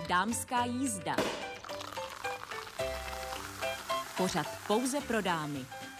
Dámská jízda. Pořad pouze pro dámy.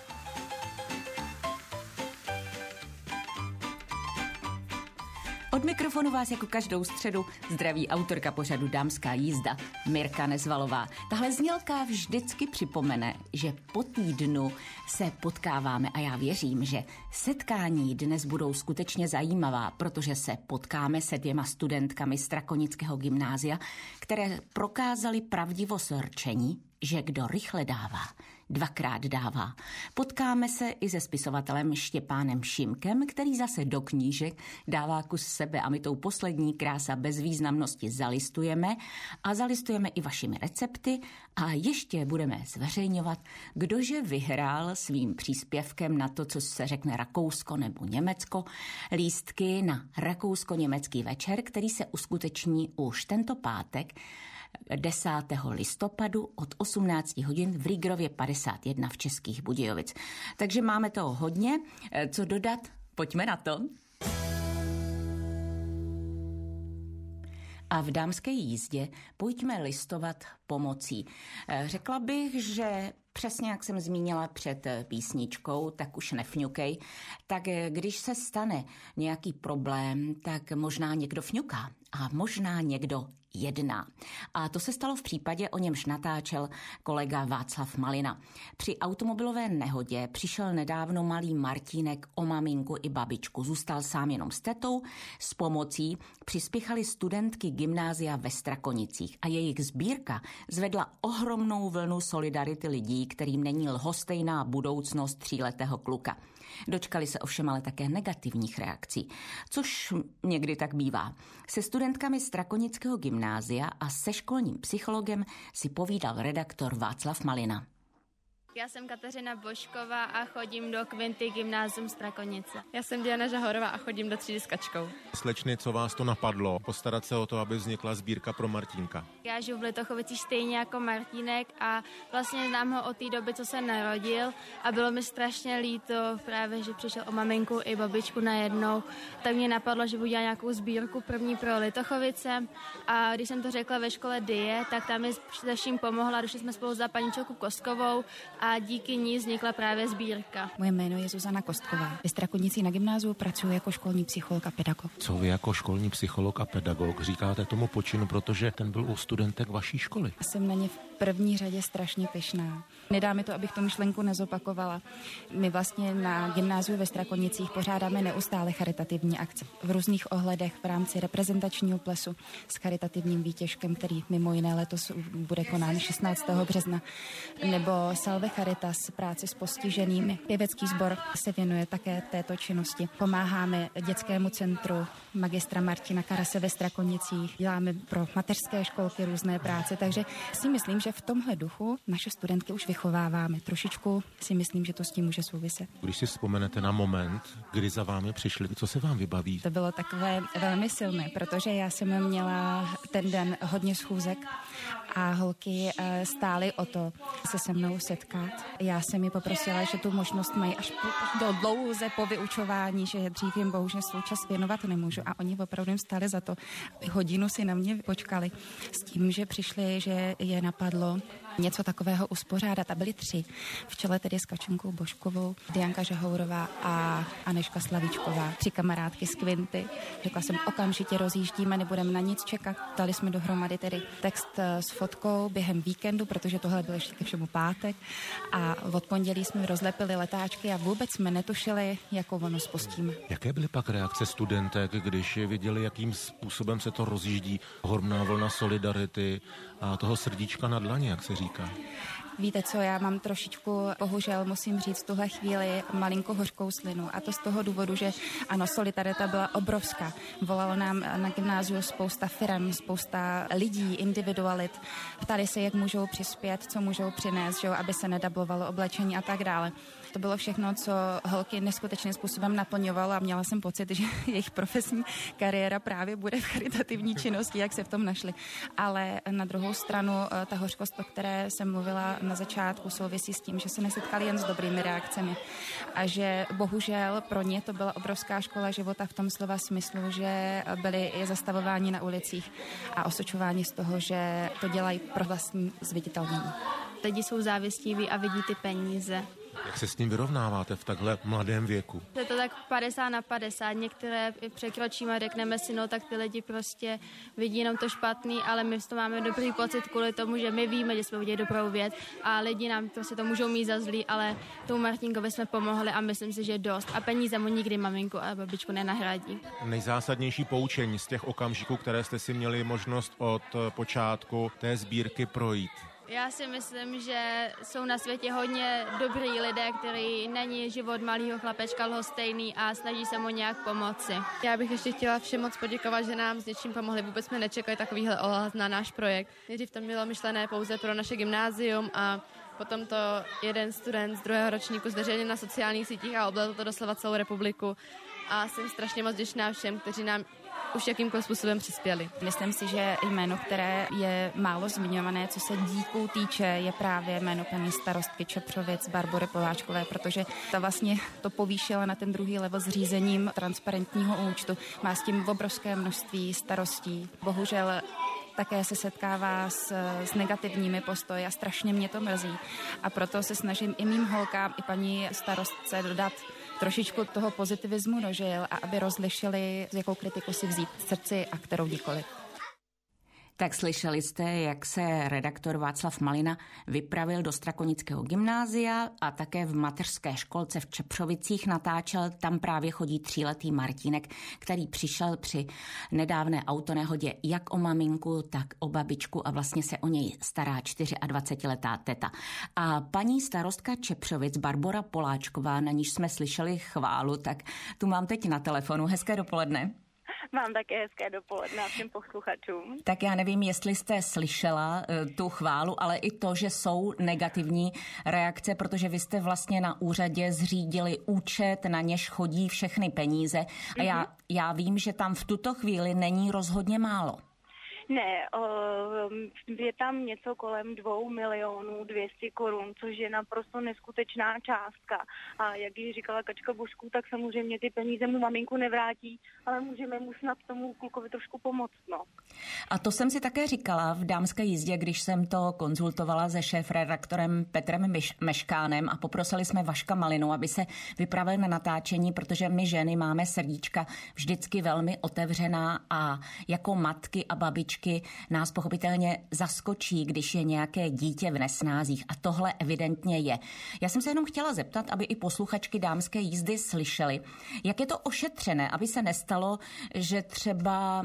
Od mikrofonu vás jako každou středu zdraví autorka pořadu Dámská jízda Mirka Nezvalová. Tahle znělka vždycky připomene, že po týdnu se potkáváme a já věřím, že setkání dnes budou skutečně zajímavá, protože se potkáme se 2 studentkami Strakonického gymnázia, které prokázaly pravdivost rčení, že kdo rychle dává, 2krát dává. Potkáme se i se spisovatelem Štěpánem Šimkem, který zase do knížek dává kus sebe a my tou poslední krása bezvýznamnosti zalistujeme a zalistujeme i vašimi recepty a ještě budeme zveřejňovat, kdože vyhrál svým příspěvkem na to, co se řekne Rakousko nebo Německo, lístky na rakousko-německý večer, který se uskuteční už tento pátek 10. listopadu od 18 hodin v Rígrově 51 v Českých Budějovic. Takže máme toho hodně. Co dodat? Pojďme na to. A v dámské jízdě pojďme listovat pomocí. Řekla bych, že přesně jak jsem zmínila před písničkou, tak už nefňukej, tak když se stane nějaký problém, tak možná někdo fňuká a možná někdo jedná. A to se stalo v případě, o němž natáčel kolega Václav Malina. Při automobilové nehodě přišel nedávno malý Martínek o maminku i babičku. Zůstal sám jenom s tetou. S pomocí přispěchaly studentky gymnázia ve Strakonicích a jejich sbírka zvedla ohromnou vlnu solidarity lidí, kterým není lhostejná budoucnost 3letého kluka. Dočkali se ovšem ale také negativních reakcí, což někdy tak bývá. Se studentkami Strakonického gymnázia a se školním psychologem si povídal redaktor Václav Malina. Já jsem Kateřina Božková a chodím do Kvinty gymnázium Strakonice. Já jsem Diana Žahorová a chodím do třídy s Kačkou. Slečny, co vás to napadlo? Postarat se o to, aby vznikla sbírka pro Martínka. Já žiju v Litovicích stejně jako Martínek a vlastně znám ho od té doby, co se narodil a bylo mi strašně líto právě, že přišel o maminku i babičku najednou. Tak mě napadlo, že budu dělat nějakou sbírku první pro Litochovice a když jsem to řekla ve škole Die, tak tam mi se vším pomohla, došli jsme spolu za paní Čelku Kostkovou a díky ní vznikla právě sbírka. Moje jméno je Zuzana Kostková. Ve Strakonici na gymnáziu pracuji jako školní psycholog a pedagog. Co vy jako školní psycholog a pedagog říkáte tomu počinu, protože ten byl u studentek vaší školy? Jsem na ně v první řadě strašně pyšná. Nedá mi to, abych tu myšlenku nezopakovala. My vlastně na gymnáziu ve Strakonicích pořádáme neustále charitativní akce. V různých ohledech v rámci reprezentačního plesu s charitativním výtěžkem, který mimo jiné letos bude konán 16. března, nebo Salve Caritas, práci s postiženými. Pěvecký sbor se věnuje také této činnosti. Pomáháme dětskému centru magistra Martina Karase ve Strakonicích. Děláme pro mateřské školky různé práce, takže si myslím, že v tomhle duchu naše studentky už vychováváme. Trošičku si myslím, že to s tím může souviset. Když si vzpomenete na moment, kdy za vámi přišli, co se vám vybaví? To bylo takové velmi silné, protože já jsem měla ten den hodně schůzek a holky stály o to se se mnou setkat. Já jsem mi poprosila, že tu možnost mají až do dlouze po vyučování, že dřív jim bohužel svůj čas věnovat nemůžu a oni opravdu jim stáli za to. Hodinu si na mě počkali s tím, že přišli, že je napadlo něco takového uspořádat a byli 3. V čele tedy s Kačenkou Božkovou, Dianka Žahourová a Aneška Slavíčková, 3 kamarádky z Kvinty. Řekla jsem, okamžitě rozjíždíme, nebudeme na nic čekat. Dali jsme dohromady tedy text s fotkou během víkendu, protože tohle byl ještě ke všemu pátek a od pondělí jsme rozlepili letáčky a vůbec jsme netušili, jakou ono spustíme. Jaké byly pak reakce studentek, když viděli, jakým způsobem se to rozjíždí, ohromná vlna solidarity a toho srdíčka na dlani, jak se říká? Víte co, já mám trošičku, bohužel musím říct, v tuhle chvíli malinko hořkou slinu a to z toho důvodu, že ano, solidarita byla obrovská. Volalo nám na gymnáziu spousta firem, spousta lidí, individualit. Ptali se, jak můžou přispět, co můžou přinést, že, aby se nedablovalo oblečení a tak dále. to bylo všechno, co holky neskutečným způsobem naplňovalo a měla jsem pocit, že jejich profesní kariéra právě bude v charitativní činnosti, jak se v tom našli. Ale na druhou stranu ta hořkost, o které jsem mluvila na začátku, souvisí s tím, že se nesetkali jen s dobrými reakcemi a že bohužel pro ně to byla obrovská škola života v tom slova smyslu, že byli zastavováni na ulicích a osočováni z toho, že to dělají pro vlastní zviditelnění. Lidi jsou závistiví a vidí ty peníze. Jak se s tím vyrovnáváte v takhle mladém věku? Je to tak 50/50. Některé překročíme a řekneme si, no tak ty lidi prostě vidí jenom to špatný, ale my z toho máme dobrý pocit kvůli tomu, že my víme, že jsme udělali dobrou věc a lidi nám prostě to můžou mít za zlý, ale tomu Martinkovi jsme pomohli a myslím si, že dost. A peníze mu nikdy maminku a babičku nenahradí. Nejzásadnější poučení z těch okamžiků, které jste si měli možnost od počátku té sbírky projít? Já si myslím, že jsou na světě hodně dobrý lidé, který není život malého chlapečka lhostejný a snaží se mu nějak pomoci. Já bych ještě chtěla všem moc poděkovat, že nám s něčím pomohli. Vůbec jsme nečekali takovýhle ohlas na náš projekt. Nejdřív to bylo myšlené pouze pro naše gymnázium a potom to jeden student z 2. ročníku zveřejnil na sociálních sítích a oblehl to doslova celou republiku. A jsem strašně moc vděčná všem, kteří nám už jakýmkoliv způsobem přispěli. Myslím si, že jméno, které je málo zmiňované, co se díků týče, je právě jméno paní starostky Čepřovic Barbory Poláčkové, protože ta vlastně to povýšila na ten druhý level s řízením transparentního účtu. Má s tím obrovské množství starostí. Bohužel také se setkává s negativními postoji a strašně mě to mrzí. A proto se snažím i mým holkám, i paní starostce dodat trošičku toho pozitivismu do žil a aby rozlišili, jakou kritiku si vzít v srdci a kterou nikoli. Tak slyšeli jste, jak se redaktor Václav Malina vypravil do Strakonického gymnázia a také v mateřské školce v Čepřovicích natáčel. Tam právě chodí 3letý Martínek, který přišel při nedávné autonehodě jak o maminku, tak o babičku a vlastně se o něj stará 24letá teta. A paní starostka Čepřovic Barbora Poláčková, na níž jsme slyšeli chválu, tak tu mám teď na telefonu. Hezké dopoledne. Mám také hezké dopoledne a všem posluchačům. Tak já nevím, jestli jste slyšela tu chválu, ale i to, že jsou negativní reakce, protože vy jste vlastně na úřadě zřídili účet, na něž chodí všechny peníze a já vím, že tam v tuto chvíli není rozhodně málo. Ne, je tam něco kolem 2 200 000 korun, což je naprosto neskutečná částka. A jak ji říkala Kačka Božků, tak samozřejmě ty peníze mu maminku nevrátí, ale můžeme mu snad tomu klukovi trošku pomoct. No. A to jsem si také říkala v Dámské jízdě, když jsem to konzultovala se šéfredaktorem Petrem Meškánem a poprosili jsme Vaška Malinu, aby se vypravil na natáčení, protože my ženy máme srdíčka vždycky velmi otevřená a jako matky a babičky nás pochopitelně zaskočí, když je nějaké dítě v nesnázích a tohle evidentně je. Já jsem se jenom chtěla zeptat, aby i posluchačky Dámské jízdy slyšely, jak je to ošetřené, aby se nestalo, že třeba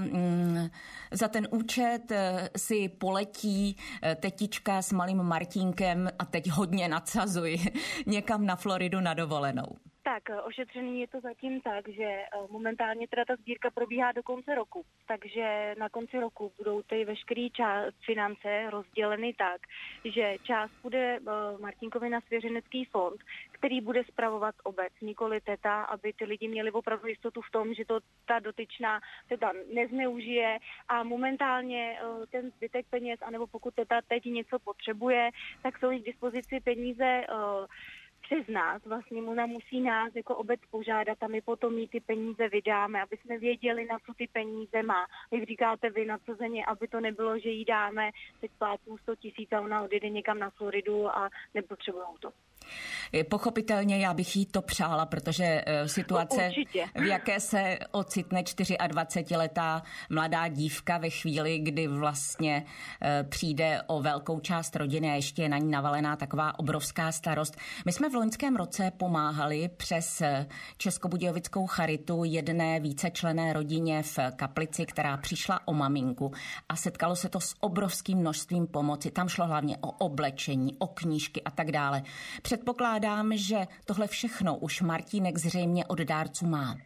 za ten účet si poletí tetička s malým Martínkem a teď hodně nadsazuji někam na Floridu na dovolenou. Tak, ošetřený je to zatím tak, že momentálně teda ta sbírka probíhá do konce roku, takže na konci roku budou ty veškeré finance rozděleny tak, že část bude Martínkovi na svěřenecký fond, který bude spravovat obec, nikoli teta, aby ty lidi měli opravdu jistotu v tom, že to ta dotyčná teta nezneužije a momentálně ten zbytek peněz, anebo pokud teta teď něco potřebuje, tak jsou jich k dispozici peníze přes nás, vlastně ona musí nás jako obec požádat a my potom jí ty peníze vydáme, aby jsme věděli, na co ty peníze má. Jak říkáte vy, nadsazeně, aby to nebylo, že jí dáme teď plátů 100 000 a ona odjede někam na Floridu a nepotřebujou to. Pochopitelně já bych jí to přála, protože situace, určitě, v jaké se ocitne 24letá mladá dívka ve chvíli, kdy vlastně přijde o velkou část rodiny a ještě je na ní navalená taková obrovská starost. My jsme v loňském roce pomáhali přes Českobudějovickou charitu jedné vícečlenné rodině v Kaplici, která přišla o maminku a setkalo se to s obrovským množstvím pomoci. Tam šlo hlavně o oblečení, o knížky a tak dále. Předpokládám, že tohle všechno už Martínek zřejmě od dárců má.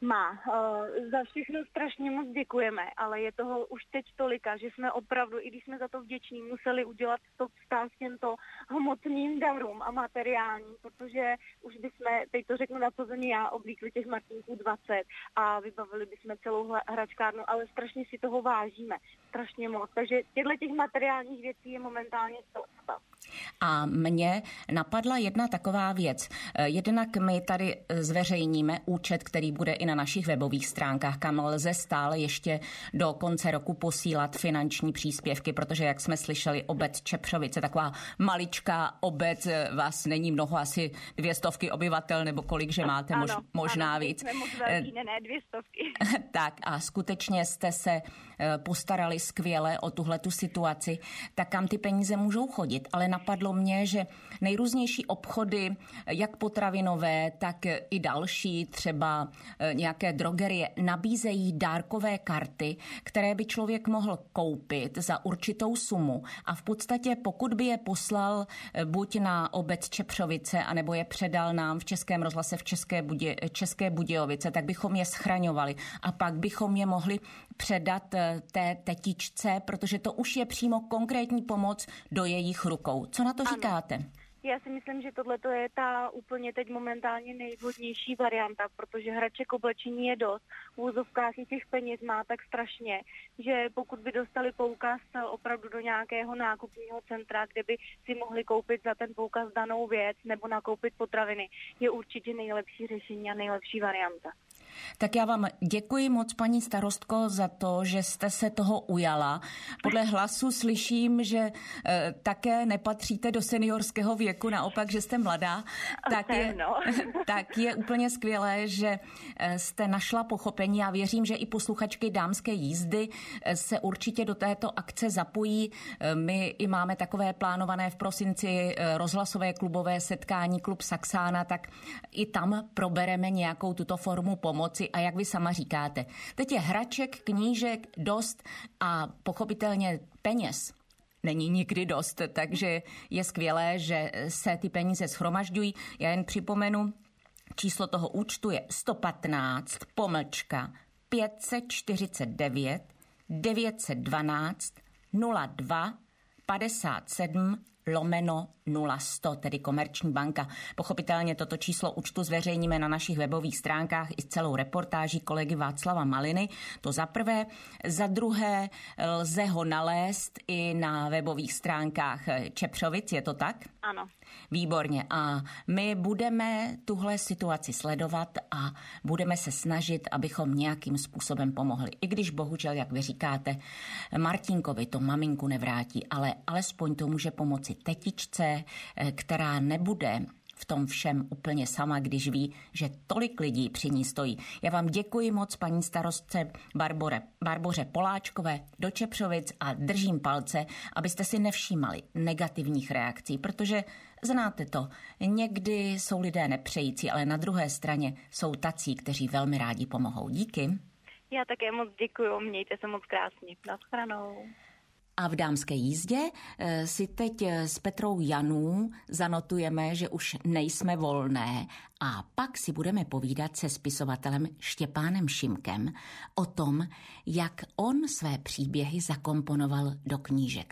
Má. Za všechno strašně moc děkujeme, ale je toho už teď tolika, že jsme opravdu, i když jsme za to vděční, museli udělat stop vztah těmto hmotným darům a materiálním, protože už bychom, teď to řeknu napozený já, oblíkli těch Martinků 20 a vybavili bychom celou hračkárnu, ale strašně si toho vážíme, strašně moc. Takže těch materiálních věcí je momentálně spousta. A mě napadla jedna taková věc. Jednak my tady zveřejníme účet, který bude i na našich webových stránkách, kam lze stále ještě do konce roku posílat finanční příspěvky, protože jak jsme slyšeli, obec Čepřovice, taková maličká obec, vás není mnoho, asi 200 obyvatel, nebo kolik, že máte, možná víc. Jsme moc velký, ne 200. Tak a skutečně jste se postarali skvěle o tuhletu situaci, tak kam ty peníze můžou chodit. Ale napadlo mě, že nejrůznější obchody, jak potravinové, tak i další, třeba nějaké drogerie, nabízejí dárkové karty, které by člověk mohl koupit za určitou sumu. A v podstatě, pokud by je poslal buď na obec Čepřovice, anebo je předal nám v Českém rozhlase v České Budějovice, tak bychom je schraňovali a pak bychom je mohli předat té tetičce, protože to už je přímo konkrétní pomoc do jejich rukou. Co na to říkáte? Já si myslím, že tohle je ta úplně teď momentálně nejvhodnější varianta, protože hraček, oblečení je dost. V úzovkách i těch peněz má tak strašně, že pokud by dostali poukaz opravdu do nějakého nákupního centra, kde by si mohli koupit za ten poukaz danou věc nebo nakoupit potraviny, je určitě nejlepší řešení a nejlepší varianta. Tak já vám děkuji moc, paní starostko, za to, že jste se toho ujala. Podle hlasu slyším, že také nepatříte do seniorského věku, naopak, že jste mladá. Tak je úplně skvělé, že jste našla pochopení. Já věřím, že i posluchačky Dámské jízdy se určitě do této akce zapojí. My i máme takové plánované v prosinci rozhlasové klubové setkání Klub Saxána, tak i tam probereme nějakou tuto formu pomoci. A jak vy sama říkáte, teď je hraček, knížek dost a pochopitelně peněz není nikdy dost, takže je skvělé, že se ty peníze shromažďují. Já jen připomenu, číslo toho účtu je 115 549 912 02 57 /0100, tedy Komerční banka. Pochopitelně toto číslo účtu zveřejníme na našich webových stránkách i s celou reportáží kolegy Václava Maliny. To za prvé. Za druhé lze ho nalézt i na webových stránkách Čepřovic, je to tak? Ano. Výborně. A my budeme tuhle situaci sledovat a budeme se snažit, abychom nějakým způsobem pomohli. I když bohužel, jak vy říkáte, Martinkovi to maminku nevrátí, ale alespoň to může pomoci tetičce, která nebude v tom všem úplně sama, když ví, že tolik lidí při ní stojí. Já vám děkuji moc, paní starostce Barboře Poláčkové do Čepřovic a držím palce, abyste si nevšímali negativních reakcí, protože znáte to, někdy jsou lidé nepřející, ale na druhé straně jsou tací, kteří velmi rádi pomohou. Díky. Já také moc děkuju, mějte se moc krásně. Naschranou. A v Dámské jízdě si teď s Petrou Janů zanotujeme, že už nejsme volné a pak si budeme povídat se spisovatelem Štěpánem Šimkem o tom, jak on své příběhy zakomponoval do knížek.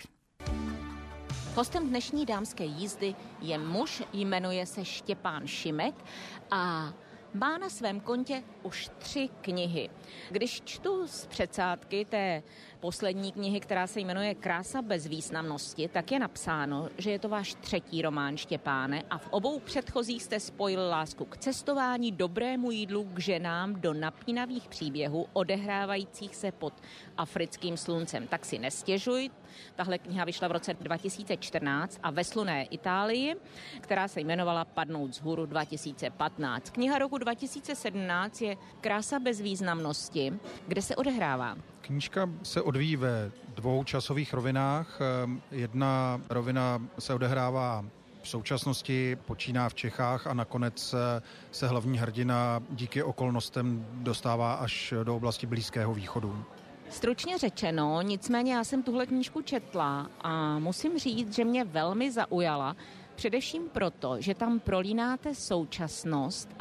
Hostem dnešní Dámské jízdy je muž, jmenuje se Štěpán Šimek a má na svém kontě už 3 knihy. Když čtu z předsádky té poslední knihy, která se jmenuje Krása bez významnosti, tak je napsáno, že je to váš 3. román, Štěpáne, a v obou předchozích jste spojil lásku k cestování, dobrému jídlu, k ženám, do napínavých příběhů odehrávajících se pod africkým sluncem. Tak si nestěžuj. Tahle kniha vyšla v roce 2014 a ve slunné Itálii, která se jmenovala Padnout vzhůru 2015. Kniha roku 2017 je Krása bez významnosti. Kde se odehrává? Knížka se odvíjí ve 2 časových rovinách. Jedna rovina se odehrává v současnosti, počíná v Čechách a nakonec se hlavní hrdina díky okolnostem dostává až do oblasti Blízkého východu. Stručně řečeno, nicméně já jsem tuhle knížku četla a musím říct, že mě velmi zaujala, především proto, že tam prolínáte současnost a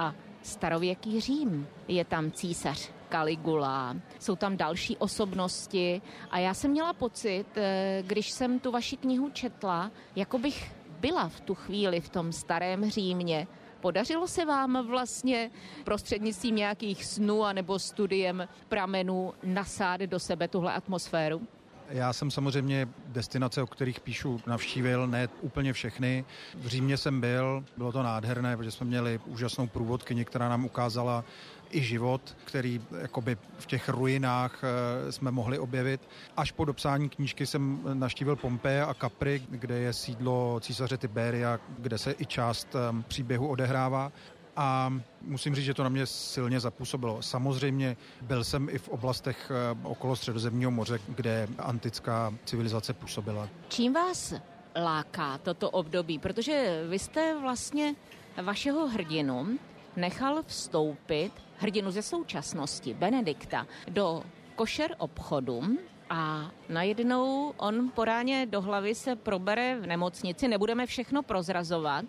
starověký Řím. Je tam císař Caligula, jsou tam další osobnosti a já jsem měla pocit, když jsem tu vaši knihu četla, jako bych byla v tu chvíli v tom starém Římě. Podařilo se vám vlastně prostřednictvím nějakých snů anebo studiem pramenů nasát do sebe tuhle atmosféru? Já jsem samozřejmě destinace, o kterých píšu, navštívil, ne úplně všechny. V Římě jsem byl, bylo to nádherné, protože jsme měli úžasnou průvodkyni, která nám ukázala i život, který jakoby v těch ruinách jsme mohli objevit. Až po dopsání knížky jsem navštívil Pompeje a Capri, kde je sídlo císaře Tiberia, kde se i část příběhu odehrává. A musím říct, že to na mě silně zapůsobilo. Samozřejmě byl jsem i v oblastech okolo Středozemního moře, kde antická civilizace působila. Čím vás láká toto období? Protože vy jste vlastně vašeho hrdinu nechal vstoupit, hrdinu ze současnosti, Benedikta, do košer obchodu a najednou on po ráně do hlavy se probere v nemocnici. Nebudeme všechno prozrazovat,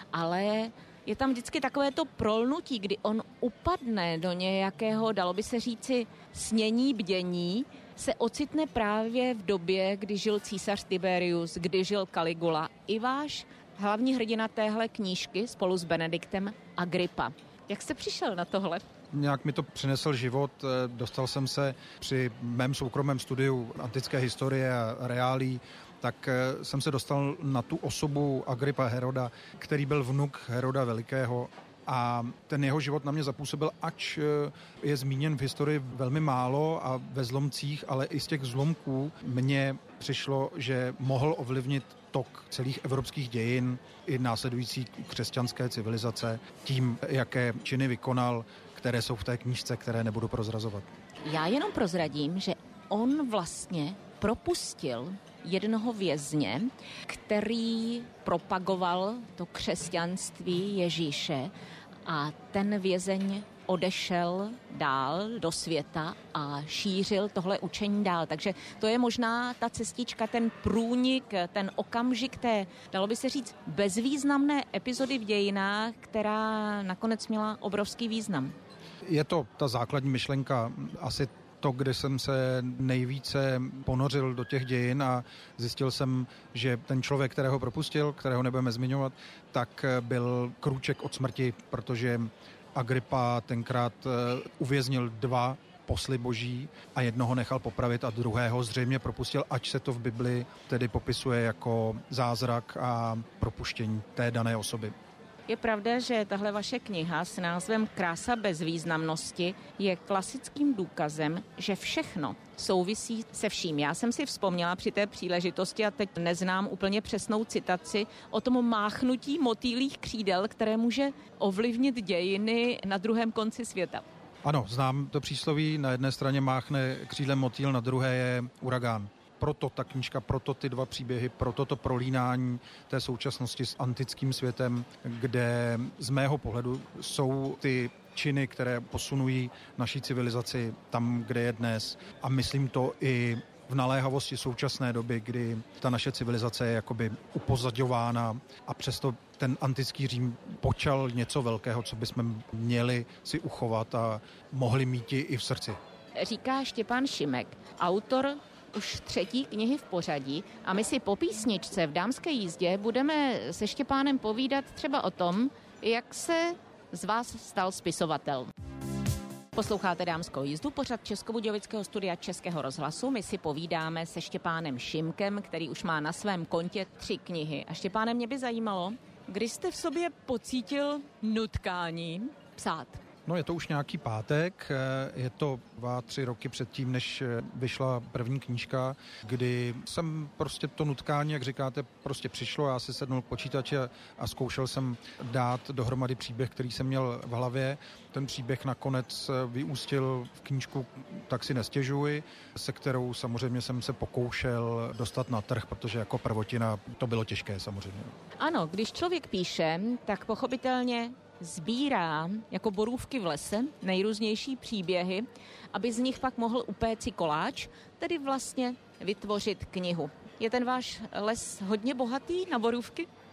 ale je tam vždycky takové to prolnutí, kdy on upadne do nějakého, dalo by se říci, snění, bdění, se ocitne právě v době, kdy žil císař Tiberius, kdy žil Caligula. I váš hlavní hrdina téhle knížky spolu s Benediktem Agrippa. Jak jste přišel na tohle? Nějak mi to přinesl život. Dostal jsem se při mém soukromém studiu antické historie a reálí, tak jsem se dostal na tu osobu Agrippa Heroda, který byl vnuk Heroda Velikého. A ten jeho život na mě zapůsobil, ač je zmíněn v historii velmi málo a ve zlomcích, ale i z těch zlomků mně přišlo, že mohl ovlivnit tok celých evropských dějin i následující křesťanské civilizace tím, jaké činy vykonal, které jsou v té knížce, které nebudu prozrazovat. Já jenom prozradím, že on vlastně propustil jednoho vězně, který propagoval to křesťanství Ježíše a ten vězeň odešel dál do světa a šířil tohle učení dál. Takže to je možná ta cestička, ten průnik, ten okamžik té, dalo by se říct, bezvýznamné epizody v dějinách, která nakonec měla obrovský význam. Je to ta základní myšlenka, asi to, kde jsem se nejvíce ponořil do těch dějin a zjistil jsem, že ten člověk, kterého propustil, kterého nebudeme zmiňovat, tak byl krůček od smrti, protože Agrippa tenkrát uvěznil 2 posly boží a jednoho nechal popravit a druhého zřejmě propustil, ač se to v Bibli tedy popisuje jako zázrak a propuštění té dané osoby. Je pravda, že tahle vaše kniha s názvem Krása bezvýznamnosti je klasickým důkazem, že všechno souvisí se vším. Já jsem si vzpomněla při té příležitosti, a teď neznám úplně přesnou citaci, o tom máchnutí motýlích křídel, které může ovlivnit dějiny na druhém konci světa. Ano, znám to přísloví, na jedné straně máchne křídlem motýl, na druhé je uragán. Proto ta knížka, proto ty 2 příběhy, proto to prolínání té současnosti s antickým světem, kde z mého pohledu jsou ty činy, které posunují naší civilizaci tam, kde je dnes. A myslím to i v naléhavosti současné doby, kdy ta naše civilizace je jakoby upozaďována a přesto ten antický Řím počal něco velkého, co bychom měli si uchovat a mohli mít i v srdci. Říká Štěpán Šimek, autor už 3. knihy v pořadí a my si po písničce v Dámské jízdě budeme se Štěpánem povídat třeba o tom, jak se z vás stal spisovatel. Posloucháte Dámskou jízdu, pořad Českobudějovického studia Českého rozhlasu. My si povídáme se Štěpánem Šimkem, který už má na svém kontě 3 knihy. A Štěpáne, mě by zajímalo, kdy jste v sobě pocítil nutkání psát? No, je to už nějaký pátek, je to 2-3 roky předtím, než vyšla první knížka, kdy jsem prostě to nutkání, jak říkáte, prostě přišlo. Já si sednul k počítači a zkoušel jsem dát dohromady příběh, který jsem měl v hlavě. Ten příběh nakonec vyústil v knížku Tak si nestěžuji, se kterou samozřejmě jsem se pokoušel dostat na trh, protože jako prvotina to bylo těžké samozřejmě. Ano, když člověk píše, tak pochopitelně sbírá jako borůvky v lese nejrůznější příběhy, aby z nich pak mohl upéci koláč, tedy vlastně vytvořit knihu. Je ten váš les hodně bohatý na borůvky?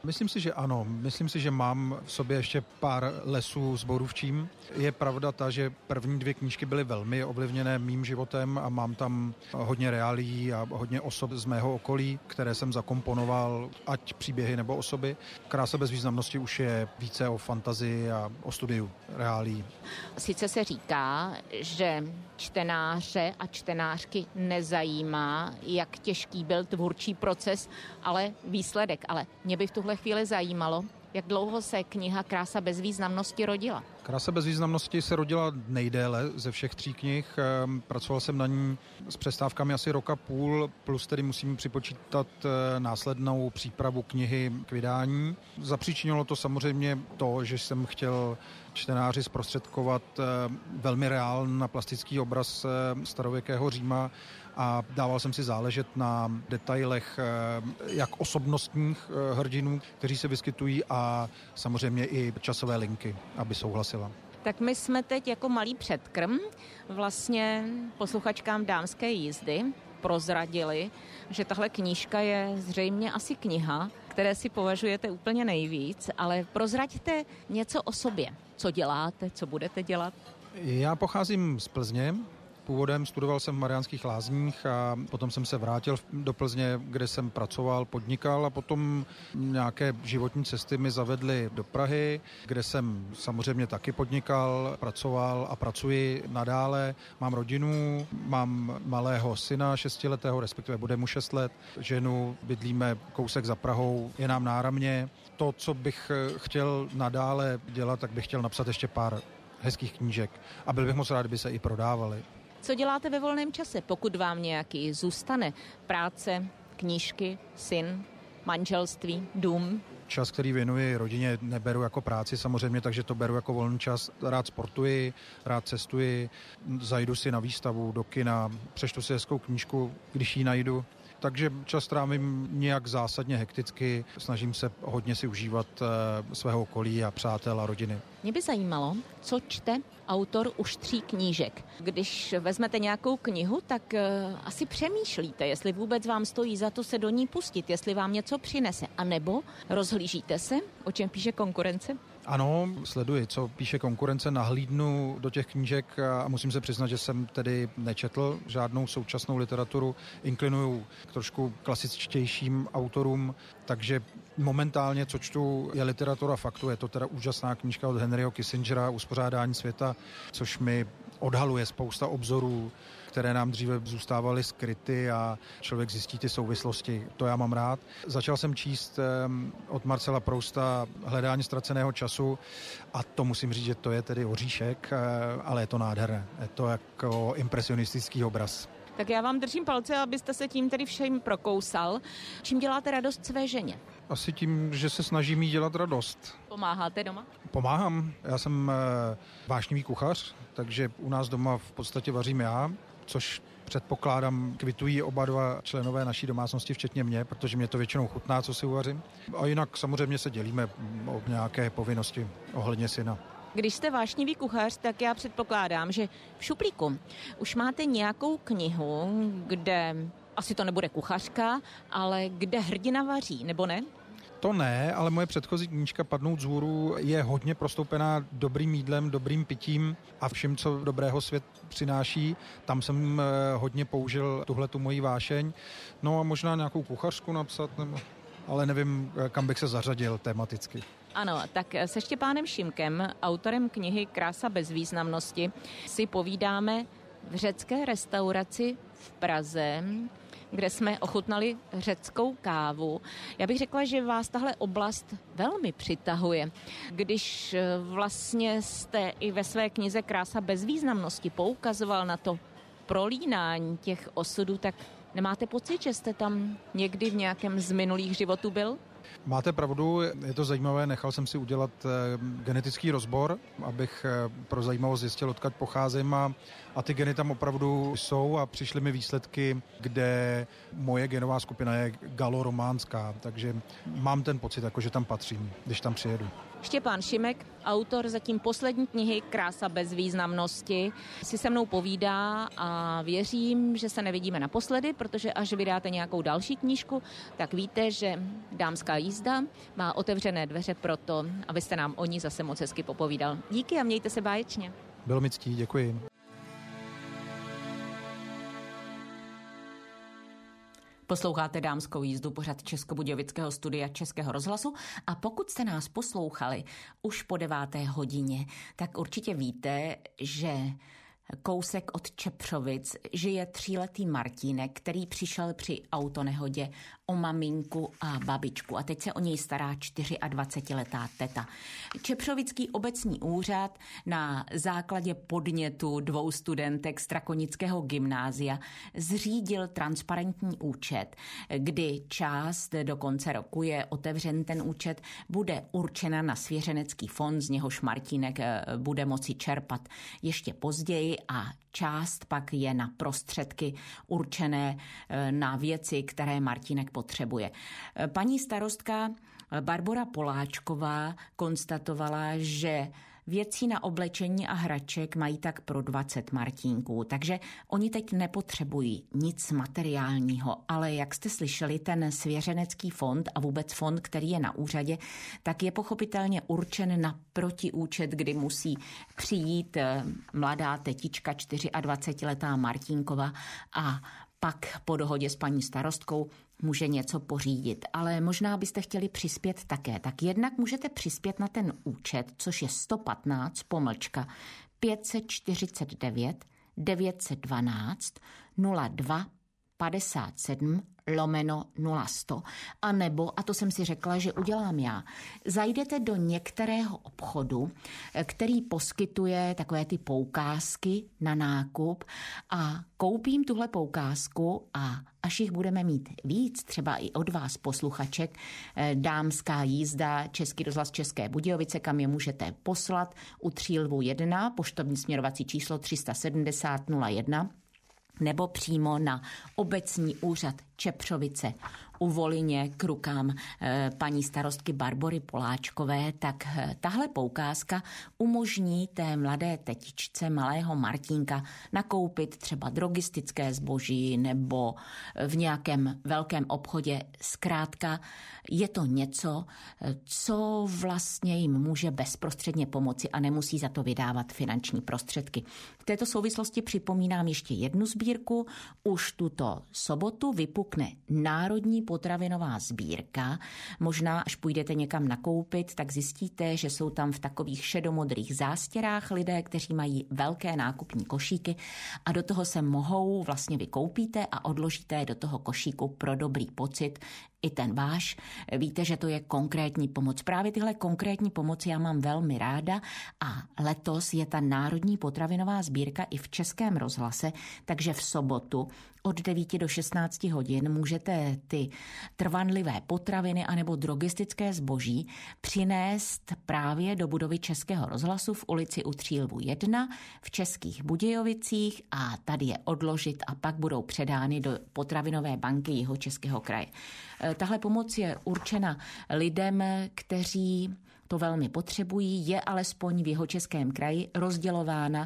Myslím si, že ano. Myslím si, že mám v sobě ještě pár lesů s borůvčím. Je pravda ta, že první 2 knížky byly velmi ovlivněné mým životem a mám tam hodně reálií a hodně osob z mého okolí, které jsem zakomponoval, ať příběhy nebo osoby. Krása bez významnosti už je více o fantazii a o studiu reálií. Sice se říká, že čtenáře a čtenářky nezajímá, jak těžký byl tvůrčí proces, ale výsledek. Ale mě by v tuhle chvíli zajímalo, jak dlouho se kniha Krása bez významnosti rodila. Krása bez významnosti se rodila nejdéle ze všech 3 knih. Pracoval jsem na ní s přestávkami asi 1,5 roku, plus tedy musím připočítat následnou přípravu knihy k vydání. Zapříčinilo to samozřejmě to, že jsem chtěl čtenáři zprostředkovat velmi reálný plastický obraz starověkého Říma a dával jsem si záležet na detailech jak osobnostních hrdinů, kteří se vyskytují, a samozřejmě i časové linky, aby souhlasila. Tak my jsme teď jako malý předkrm vlastně posluchačkám Dámské jízdy prozradili, že tahle knížka je zřejmě asi kniha, které si považujete úplně nejvíc, ale prozraďte něco o sobě. Co děláte, co budete dělat? Já pocházím z Plzně. Původem studoval jsem v Mariánských Lázních a potom jsem se vrátil do Plzně, kde jsem pracoval, podnikal, a potom nějaké životní cesty mi zavedly do Prahy, kde jsem samozřejmě taky podnikal, pracoval a pracuji nadále. Mám rodinu, mám malého syna 6letého, respektive bude mu 6 let, ženu, bydlíme kousek za Prahou, je nám náramně. To, co bych chtěl nadále dělat, tak bych chtěl napsat ještě pár hezkých knížek a byl bych moc rád, kdyby se i prodávaly. Co děláte ve volném čase, pokud vám nějaký zůstane? Práce, knížky, syn, manželství, dům? Čas, který věnuji rodině, neberu jako práci samozřejmě, takže to beru jako volný čas. Rád sportuji, rád cestuji, zajdu si na výstavu, do kina, přečtu si hezkou knížku, když ji najdu. Takže čas trávím nějak zásadně hekticky, snažím se hodně si užívat svého okolí a přátel a rodiny. Mě by zajímalo, co čte autor už 3 knížek. Když vezmete nějakou knihu, tak asi přemýšlíte, jestli vůbec vám stojí za to se do ní pustit, jestli vám něco přinese, anebo rozhlížíte se, o čem píše konkurence? Ano, sleduji, co píše konkurence, nahlídnu do těch knížek a musím se přiznat, že jsem tedy nečetl žádnou současnou literaturu, inklinuju k trošku klasičtějším autorům, takže momentálně, co čtu, je literatura faktu. Je to teda úžasná knížka od Henryho Kissingera, Uspořádání světa, což mi odhaluje spousta obzorů, které nám dříve zůstávaly skryty, a člověk zjistí ty souvislosti. To já mám rád. Začal jsem číst od Marcela Prousta Hledání ztraceného času a to musím říct, že to je tedy oříšek, ale je to nádherné. Je to jako impresionistický obraz. Tak já vám držím palce, abyste se tím tedy všem prokousal. Čím děláte radost své ženě? Asi tím, že se snažím jí dělat radost. Pomáháte doma? Pomáhám. Já jsem vášnivý kuchař, takže u nás doma v podstatě vařím já, což předpokládám kvitují oba 2 členové naší domácnosti, včetně mě, protože mě to většinou chutná, co si uvařím. A jinak samozřejmě se dělíme o nějaké povinnosti ohledně syna. Když jste vášnivý kuchař, tak já předpokládám, že v šuplíku už máte nějakou knihu, kde asi to nebude kuchařka, ale kde hrdina vaří, nebo ne? To ne, ale moje předchozí knížka Padnout z hůru je hodně prostoupená dobrým jídlem, dobrým pitím a vším, co dobrého svět přináší. Tam jsem hodně použil tuhletu moji vášeň. No a možná nějakou kuchařku napsat, ale nevím, kam bych se zařadil tematicky. Ano, tak se Štěpánem Šimkem, autorem knihy Krása bez významnosti, si povídáme v řecké restauraci v Praze, kde jsme ochutnali řeckou kávu. Já bych řekla, že vás tahle oblast velmi přitahuje. Když vlastně jste i ve své knize Krása bez významnosti poukazoval na to prolínání těch osudů, tak nemáte pocit, že jste tam někdy v nějakém z minulých životů byl? Máte pravdu, je to zajímavé, nechal jsem si udělat genetický rozbor, abych pro zajímavost zjistil, odkud pocházím, a ty geny tam opravdu jsou a přišly mi výsledky, kde moje genová skupina je galorománská, takže mám ten pocit, jako že tam patřím, když tam přijedu. Štěpán Šimek, autor zatím poslední knihy Krása bez významnosti, si se mnou povídá a věřím, že se nevidíme naposledy, protože až vydáte nějakou další knížku, tak víte, že Dámská jízda má otevřené dveře proto, abyste nám o ní zase moc hezky popovídal. Díky a mějte se báječně. Bylo mi ctí, děkuji. Posloucháte Dámskou jízdu, pořad Českobudějovického studia Českého rozhlasu, a pokud jste nás poslouchali už po 9. hodině, tak určitě víte, že kousek od Čepřovic žije 3letý Martínek, který přišel při autonehodě o maminku a babičku a teď se o něj stará 24letá teta. Čepřovický obecní úřad na základě podnětu 2 studentek z Strakonického gymnázia zřídil transparentní účet, kdy část do konce roku je otevřen ten účet, bude určena na svěřenecký fond, z něhož Martínek bude moci čerpat ještě později, a část pak je na prostředky určené na věci, které Martínek potřebuje. Paní starostka Barbora Poláčková konstatovala, že věcí na oblečení a hraček mají tak pro 20 Martínků, takže oni teď nepotřebují nic materiálního, ale jak jste slyšeli, ten svěřenecký fond a vůbec fond, který je na úřadě, tak je pochopitelně určen na protiúčet, kdy musí přijít mladá tetička 24letá Martínkova a pak po dohodě s paní starostkou může něco pořídit. Ale možná byste chtěli přispět také. Tak jednak můžete přispět na ten účet, což je 115 549 912 02 57 /100, a nebo, a to jsem si řekla, že udělám já, zajdete do některého obchodu, který poskytuje takové ty poukázky na nákup, a koupím tuhle poukázku, a až jich budeme mít víc, třeba i od vás posluchaček, Dámská jízda, Český rozhlas České Budějovice, kam je můžete poslat, u Třílvu 1, poštovní směrovací číslo 370 01, nebo přímo na obecní úřad Čepřovice u Volině k rukám paní starostky Barbory Poláčkové, tak tahle poukázka umožní té mladé tetičce malého Martínka nakoupit třeba drogistické zboží nebo v nějakém velkém obchodě. Zkrátka je to něco, co vlastně jim může bezprostředně pomoci a nemusí za to vydávat finanční prostředky. V této souvislosti připomínám ještě jednu sbírku. Už tuto sobotu vypukne Národní potravinová sbírka. Možná, až půjdete někam nakoupit, tak zjistíte, že jsou tam v takových šedomodrých zástěrách lidé, kteří mají velké nákupní košíky, a do toho se mohou, vlastně vy koupíte a odložíte do toho košíku pro dobrý pocit i ten váš. Víte, že to je konkrétní pomoc. Právě tyhle konkrétní pomoci já mám velmi ráda, a letos je ta Národní potravinová sbírka i v Českém rozhlase, takže v sobotu od 9 do 16 hodin můžete ty trvanlivé potraviny anebo drogistické zboží přinést právě do budovy Českého rozhlasu v ulici u Třílvu 1 v Českých Budějovicích a tady je odložit a pak budou předány do potravinové banky Jihočeského kraje. Tahle pomoc je určena lidem, kteří to velmi potřebují, je alespoň v Jihočeském kraji rozdělována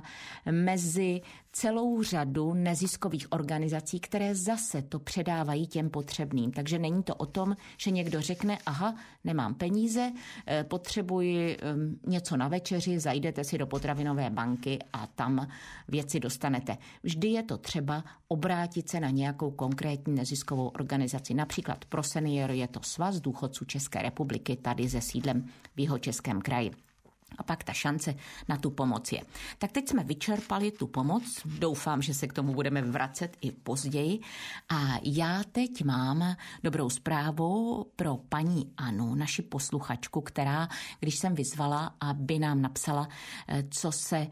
mezi celou řadu neziskových organizací, které zase to předávají těm potřebným. Takže není to o tom, že někdo řekne, aha, nemám peníze, potřebuji něco na večeři, zajdete si do potravinové banky a tam věci dostanete. Vždy je to třeba obrátit se na nějakou konkrétní neziskovou organizaci. Například pro seniory je to Svaz důchodců České republiky, tady se sídlem v Jihočeském kraji. A pak ta šance na tu pomoc je. Tak teď jsme vyčerpali tu pomoc, doufám, že se k tomu budeme vracet i později. A já teď mám dobrou zprávu pro paní Anu, naši posluchačku, která, když jsem vyzvala, aby nám napsala, co se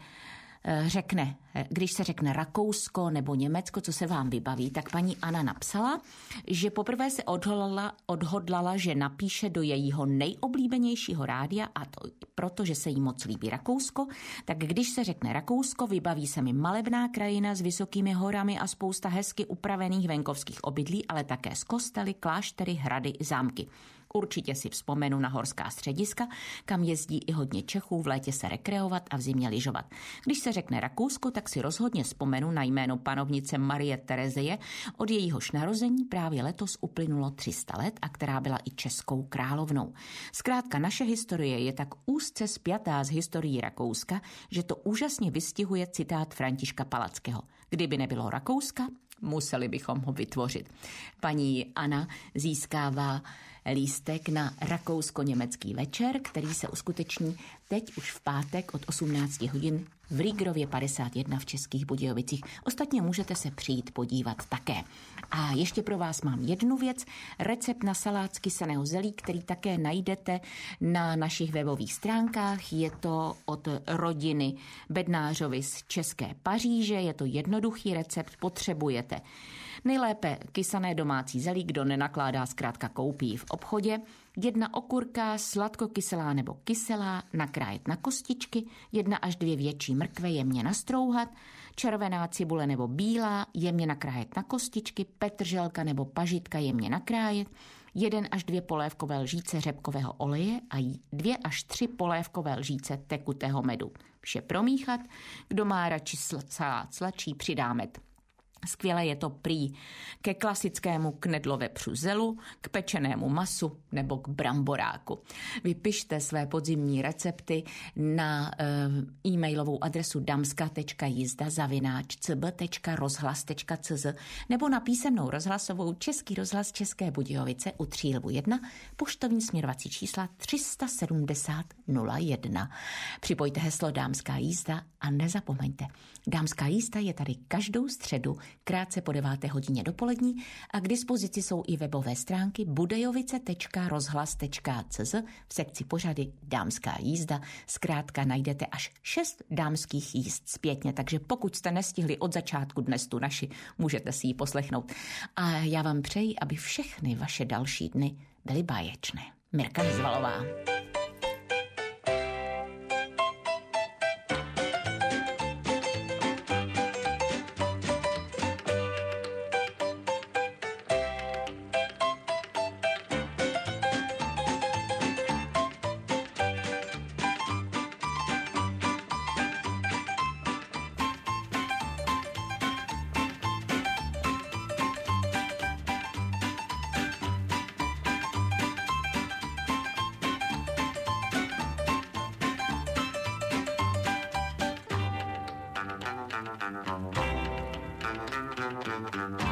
řekne, když se řekne Rakousko nebo Německo, co se vám vybaví, tak paní Anna napsala, že poprvé se odhodlala, že napíše do jejího nejoblíbenějšího rádia, a to proto, že se jí moc líbí Rakousko, tak když se řekne Rakousko, vybaví se mi malebná krajina s vysokými horami a spousta hezky upravených venkovských obydlí, ale také z kostely, kláštery, hrady i zámky. Určitě si vzpomenu na horská střediska, kam jezdí i hodně Čechů v létě se rekreovat a v zimě lyžovat. Když se řekne Rakousko, tak si rozhodně vzpomenu na jméno panovnice Marie Terezie, od jejíhož narození právě letos uplynulo 300 let a která byla i českou královnou. Zkrátka naše historie je tak úzce spjatá s historií Rakouska, že to úžasně vystihuje citát Františka Palackého. Kdyby nebylo Rakouska, museli bychom ho vytvořit. Paní Anna získává lístek na rakousko-německý večer, který se uskuteční teď už v pátek od 18 hodin v Rígrově 51 v Českých Budějovicích. Ostatně můžete se přijít podívat také. A ještě pro vás mám jednu věc, recept na salát z kysaného zelí, který také najdete na našich webových stránkách. Je to od rodiny Bednářovi z České Paříže, je to jednoduchý recept, potřebujete nejlépe kysané domácí zelí, kdo nenakládá, zkrátka koupí v obchodě. 1 okurka, sladkokyselá nebo kyselá, nakrájet na kostičky, 1 až 2 větší mrkve jemně nastrouhat, červená cibule nebo bílá jemně nakrájet na kostičky, petrželka nebo pažitka jemně nakrájet, 1 až 2 polévkové lžíce řepkového oleje a 2 až 3 polévkové lžíce tekutého medu. Vše promíchat, kdo má radši salát sladší, přidá med. Skvěle je to prý ke klasickému knedlo vepřu zelu, k pečenému masu nebo k bramboráku. Vypište své podzimní recepty na e-mailovou adresu damska.jizda@cb.rozhlas.cz nebo na písemnou rozhlasovou Český rozhlas České Budějovice u Třílbu 1, poštovní směrovací čísla 370 01. Připojte heslo Dámská jízda a nezapomeňte. Dámská jízda je tady každou středu krátce po 9. hodině dopolední a k dispozici jsou i webové stránky budejovice.rozhlas.cz v sekci pořady Dámská jízda. Zkrátka najdete až 6 dámských jízd zpětně, takže pokud jste nestihli od začátku dnes tu naši, můžete si ji poslechnout. A já vám přeji, aby všechny vaše další dny byly báječné. Mirka Nezvalová. Thank you.